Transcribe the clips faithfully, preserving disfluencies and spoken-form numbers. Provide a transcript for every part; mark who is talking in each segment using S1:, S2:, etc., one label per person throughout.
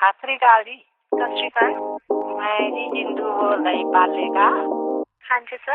S1: ਸਤਿ ਸ੍ਰੀ ਅਕਾਲ ਜੀ। ਸਤਿ ਸ੍ਰੀ ਅਕਾਲ। ਮੈਂ ਜੀ ਜਿੰਦੂ ਬੋਲਦਾ ਜੀ ਪਾਲੇ ਦਾ। ਹਾਂਜੀ ਸਰ।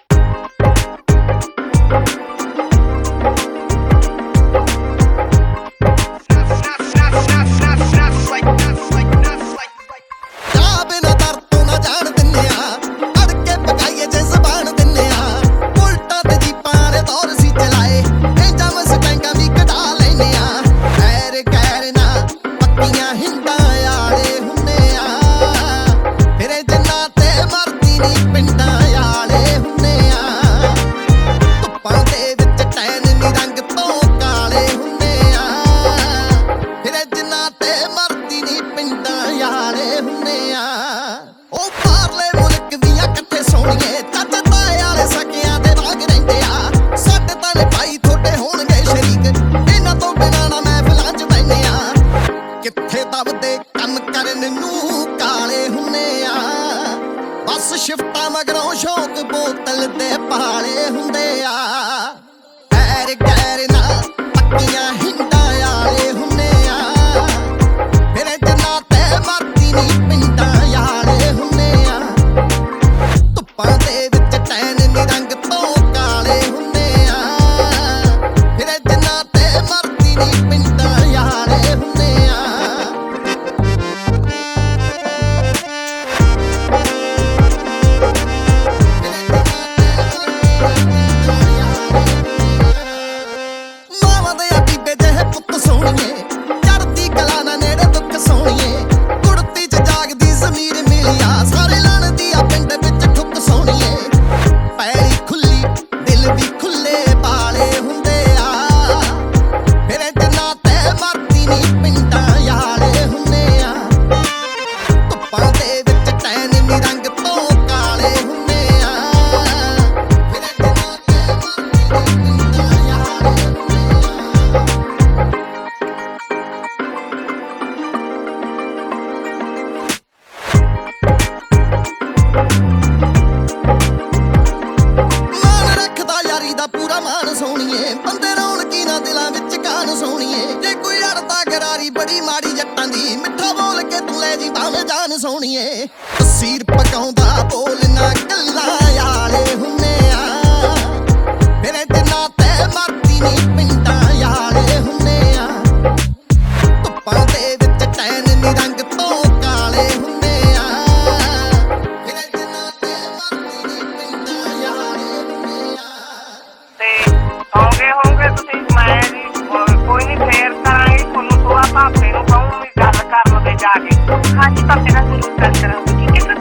S2: ਸ਼ਿਫਟਾਂ ਮਗਰੋਂ ਸ਼ੌਕ ਬੋਤਲ ਦੇ ਪਾਲੇ ਹੁੰਦੇ ਆ। ਐਰ ਗੈਰ ਨਾ ਪੱਕੀਆਂ ਹਿੰਡਾਂ ਵਾਲੇ ਹੁੰਦੇ ਆ। ਮੇਰੇ ਜਨਾ ਤੇ ਮਰਦੀ ਨੀ ਪਿੰਡਾਂ ਵਾਲੇ ਹੁੰਦੇ ਆ। ਧੁੱਪਾਂ ਦੇ ਵਿੱਚ ਟੈਨ ਨੀ ਰੰਗ ਤੋਂ ਕਾਲੇ ਹੁੰਦੇ ਆ। ਮੇਰੇ ਜਨਾ ਤੇ ਮਰਦੀ ਨੀ ਪਿੰਡਾਂ ਵਾਲੇ ਹੁੰਦੇ ਆ। ਸੋਹਣੀਏ ਚੜਦੀ ਕਲਾ ਨਾ ਨੇੜੇ ਦੁੱਖ ਸੋਹਣੀਏ। ਕੁੜਤੀ ਚ ਜਾਗਦੀ ਜ਼ਮੀਰ ਮਿਲਿਆ। ਸਾਰੇ ਲੜਦੀ ਆ ਪਿੰਡ ਵਿੱਚ ਠੁੱਕ ਸੋਹਣੀਏ। ਪੈਰੀ ਖੁੱਲੀ ਦਿਲ ਵੀ ਖੁੱਲੇ ਬਾਲੇ ਹੁੰਦੇ ਆ। ਮੇਰੇ ਜਨਾ ਤੇ ਮਰਦੀ ਨੀ ਪਿੰਡਾਂ ਵਾਲੇ ਹੁੰਦੇ ਆ। ਧੁੱਪਾਂ ਦੇ ਵਿੱਚ ਟੈਨ ਨੀ ਰੰਗ ਤੋਂ ਕਾਲੇ ਹੁੰਦੇ ਆ। ਮੇਰੇ ਜਨਾ ਤੇ ਮਰਦੀ ਨੀ ਪਿੰਡਾਂ ਵਾਲੇ ਹੁੰਦੇ ਆ। ਦਾ ਪੂਰਾ ਮਾਨ ਸੋਹਣੀਏ। ਬੰਦੇ ਰੌਣਕੀ ਨਾ ਦਿਲਾਂ ਵਿੱਚ ਕਾਨ ਸੋਹਣੀਏ। ਜੇ ਕੋਈ ਅੜਦਾ ਗਰਾਰੀ ਬੜੀ ਮਾੜੀ ਜੱਟਾਂ ਦੀ। ਮਿੱਠਾ ਬੋਲ ਕੇ ਤੂੰ ਲੈ ਜੀ ਭਾਵੇਂ ਜਾਨ ਸੋਹਣੀਏ। ਤਸੀਰ ਪਕਾਉਂਦਾ ਬੋਲਣਾ ਗੱਲਾਂ ਵਾਲੇ ਹੁੰਦੇ ਆ। ਮੇਰੇ ਜਨਾ ਤੇ ਮਰਦੀ ਨੀ ਪਿੰਡਾਂ ਵਾਲੇ ਹੁੰਦੇ ਆ। ਧੁੱਪਾਂ ਦੇ ਵਿੱਚ ਟੈਨ ਨੀ ਰੰਗ ਤੋਂ ਕਾਲੇ ਹੁੰਦੇ ਆ। ਮੇਰੇ ਜਨਾ ਤੇ ਮਰਦੀ ਨੀ ਪਿੰਡਾਂ ਵਾਲੇ ਹੁੰਦੇ ਆ।
S1: ਸੌਂਗੇ ਹੋਗੇ ਤੁਸੀਂ। ਮੈਂ ਜੀ ਕੋਈ ਨੀ ਫੇਰ ਕਰਾਂਗੇ ਤੁਹਾਨੂੰ। ਸੁਆ ਭਾਪੇ ਨੂੰ ਕਹੂੰਗੀ ਗੱਲ ਕਰ ਲਵੇ ਜਾ ਕੇ। ਹਾਂਜੀ ਭਾਪੇ ਨਾਲ ਜ਼ਰੂਰ ਗੱਲ ਕਰਾਂਗੇ। ਠੀਕ ਹੈ ਸਰ।